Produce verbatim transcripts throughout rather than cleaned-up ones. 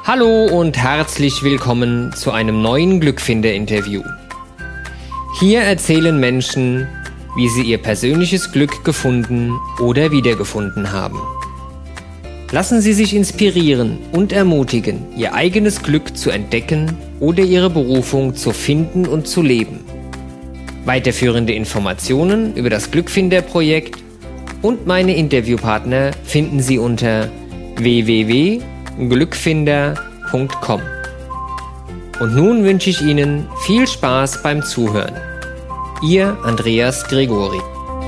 Hallo und herzlich willkommen zu einem neuen Glückfinder-Interview. Hier erzählen Menschen, wie sie ihr persönliches Glück gefunden oder wiedergefunden haben. Lassen Sie sich inspirieren und ermutigen, Ihr eigenes Glück zu entdecken oder Ihre Berufung zu finden und zu leben. Weiterführende Informationen über das Glückfinder-Projekt und meine Interviewpartner finden Sie unter w w w punkt glückfinder punkt com. Und nun wünsche ich Ihnen viel Spaß beim Zuhören. Ihr Andreas Gregori.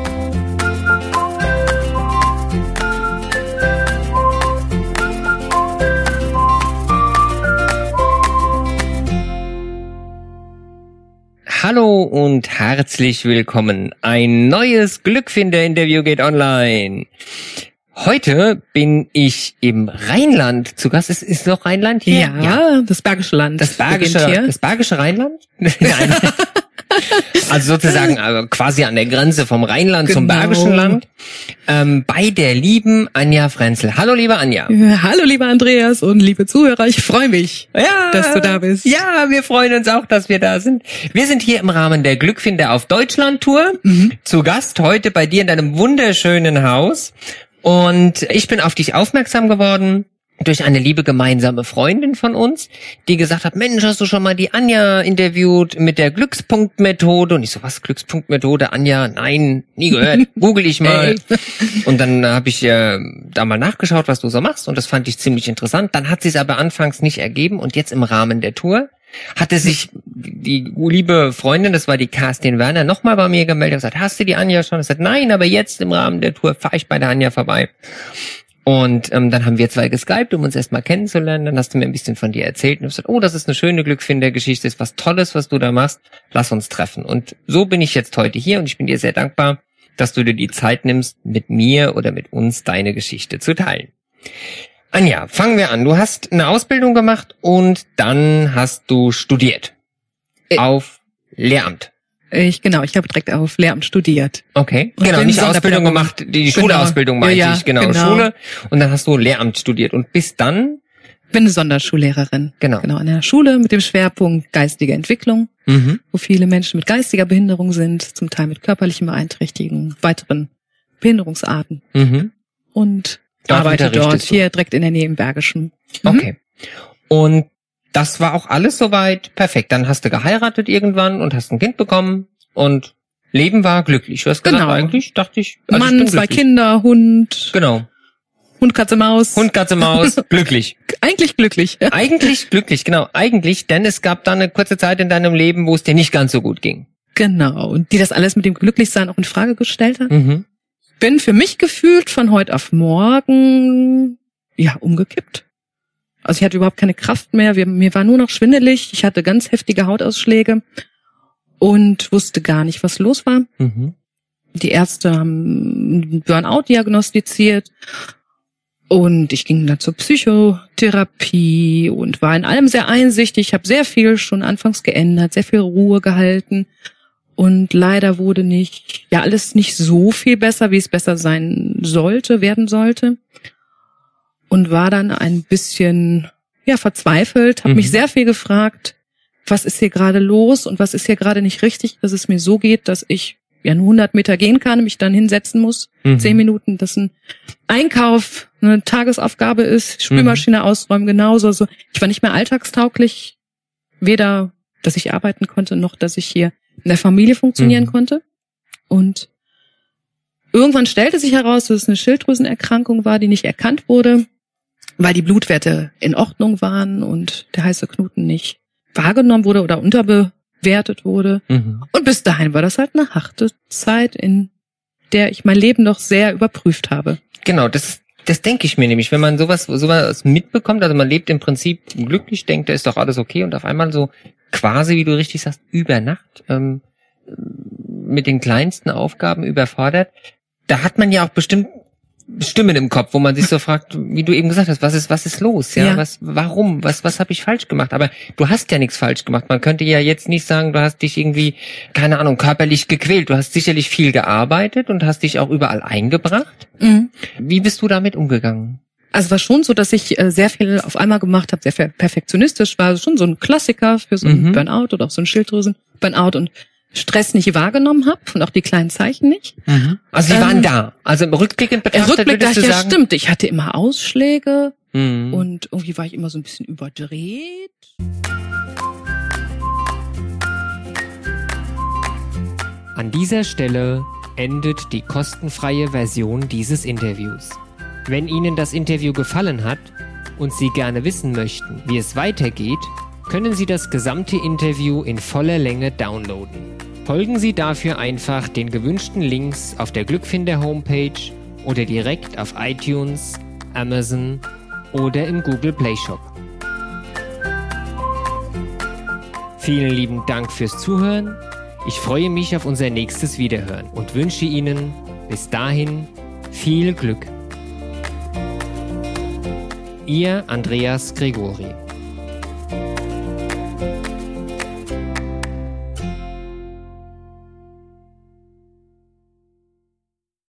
Hallo und herzlich willkommen. Ein neues Glückfinder-Interview geht online. Heute bin ich im Rheinland zu Gast. Ist, ist noch Rheinland hier? Ja, ja, das Bergische Land. Das Bergische, das Bergische Rheinland? Nein. Also sozusagen also quasi an der Grenze vom Rheinland genau. zum Bergischen Land. Ähm, bei der lieben Anja Frenzel. Hallo, liebe Anja. Ja, hallo, lieber Andreas und liebe Zuhörer. Ich freue mich, ja, dass du da bist. Ja, wir freuen uns auch, dass wir da sind. Wir sind hier im Rahmen der Glückfinder auf Deutschland-Tour mhm. zu Gast heute bei dir in deinem wunderschönen Haus. Und ich bin auf dich aufmerksam geworden durch eine liebe gemeinsame Freundin von uns, die gesagt hat, Mensch, hast du schon mal die Anja interviewt mit der Glückspunktmethode? Und ich so, was, Glückspunktmethode, Anja? Nein, nie gehört, google ich mal. Hey. Und dann habe ich äh, da mal nachgeschaut, was du so machst und das fand ich ziemlich interessant. Dann hat sie es aber anfangs nicht ergeben und jetzt im Rahmen der Tour hatte sich die liebe Freundin, das war die Kerstin Werner, nochmal bei mir gemeldet und gesagt, hast du die Anja schon? Ich sagte, nein, aber jetzt im Rahmen der Tour fahre ich bei der Anja vorbei. Und ähm, dann haben wir zwei geskypt, um uns erstmal kennenzulernen. Dann hast du mir ein bisschen von dir erzählt und gesagt, oh, das ist eine schöne Glückfinder-Geschichte, ist was Tolles, was du da machst. Lass uns treffen. Und so bin ich jetzt heute hier und ich bin dir sehr dankbar, dass du dir die Zeit nimmst, mit mir oder mit uns deine Geschichte zu teilen. Anja, fangen wir an. Du hast eine Ausbildung gemacht und dann hast du studiert. Äh, auf Lehramt. Ich, genau, ich habe direkt auf Lehramt studiert. Okay, und genau, nicht Ausbildung gemacht, die genau. Schulausbildung meinte ja, ja, ich, genau, genau, Schule. Und dann hast du Lehramt studiert und bis dann? Ich bin eine Sonderschullehrerin. Genau. Genau, an der Schule mit dem Schwerpunkt geistige Entwicklung, mhm. wo viele Menschen mit geistiger Behinderung sind, zum Teil mit körperlichen Beeinträchtigungen, weiteren Behinderungsarten. Mhm. Und dort arbeite dort, hier direkt in der Nähe im Bergischen. Mhm. Okay. Und das war auch alles soweit perfekt. Dann hast du geheiratet irgendwann und hast ein Kind bekommen und Leben war glücklich. Du hast gesagt, genau. eigentlich dachte ich, also Mann, ich bin zwei glücklich. Kinder, Hund. Genau. Hund, Katze, Maus. Hund, Katze, Maus, glücklich. Eigentlich glücklich. Ja. Eigentlich glücklich, genau. Eigentlich, denn es gab dann eine kurze Zeit in deinem Leben, wo es dir nicht ganz so gut ging. Genau. Und die das alles mit dem Glücklichsein auch in Frage gestellt hat. Mhm. Bin für mich gefühlt von heute auf morgen, ja, umgekippt. Also ich hatte überhaupt keine Kraft mehr, wir, mir war nur noch schwindelig, ich hatte ganz heftige Hautausschläge und wusste gar nicht, was los war. Mhm. Die Ärzte haben Burnout diagnostiziert und ich ging dann zur Psychotherapie und war in allem sehr einsichtig. Ich habe sehr viel schon anfangs geändert, sehr viel Ruhe gehalten und leider wurde nicht, ja alles nicht so viel besser, wie es besser sein sollte, werden sollte. Und war dann ein bisschen, ja, verzweifelt, habe mhm. mich sehr viel gefragt, was ist hier gerade los und was ist hier gerade nicht richtig, dass es mir so geht, dass ich ja nur hundert Meter gehen kann, mich dann hinsetzen muss, mhm. zehn Minuten, dass ein Einkauf eine Tagesaufgabe ist, Spülmaschine mhm. ausräumen, genauso. Also ich war nicht mehr alltagstauglich, weder, dass ich arbeiten konnte, noch, dass ich hier in der Familie funktionieren mhm. konnte. Und irgendwann stellte sich heraus, dass es eine Schilddrüsenerkrankung war, die nicht erkannt wurde, weil die Blutwerte in Ordnung waren und der heiße Knoten nicht wahrgenommen wurde oder unterbewertet wurde. Mhm. Und bis dahin war das halt eine harte Zeit, in der ich mein Leben noch sehr überprüft habe. Genau, das das denke ich mir nämlich, wenn man sowas sowas mitbekommt, also man lebt im Prinzip glücklich, denkt, da ist doch alles okay und auf einmal so quasi, wie du richtig sagst, über Nacht ähm, mit den kleinsten Aufgaben überfordert. Da hat man ja auch bestimmt Stimmen im Kopf, wo man sich so fragt, wie du eben gesagt hast, was ist was ist los, ja, ja. was warum, was was habe ich falsch gemacht? Aber du hast ja nichts falsch gemacht. Man könnte ja jetzt nicht sagen, du hast dich irgendwie, keine Ahnung, körperlich gequält. Du hast sicherlich viel gearbeitet und hast dich auch überall eingebracht. Mhm. Wie bist du damit umgegangen? Also war schon so, dass ich äh, sehr viel auf einmal gemacht habe, sehr perfektionistisch, war schon so ein Klassiker für so ein mhm. Burnout oder auch so ein Schilddrüsen-Burnout und Stress nicht wahrgenommen habe und auch die kleinen Zeichen nicht. Mhm. Also sie ähm, waren da. Also im Rückblick betrachtet, Im Rückblick dachte ich, ja, sagen? stimmt. Ich hatte immer Ausschläge mhm. und irgendwie war ich immer so ein bisschen überdreht. An dieser Stelle endet die kostenfreie Version dieses Interviews. Wenn Ihnen das Interview gefallen hat und Sie gerne wissen möchten, wie es weitergeht, können Sie das gesamte Interview in voller Länge downloaden. Folgen Sie dafür einfach den gewünschten Links auf der Glückfinder-Homepage oder direkt auf iTunes, Amazon oder im Google Play Shop. Vielen lieben Dank fürs Zuhören. Ich freue mich auf unser nächstes Wiederhören und wünsche Ihnen bis dahin viel Glück. Ihr Andreas Gregori.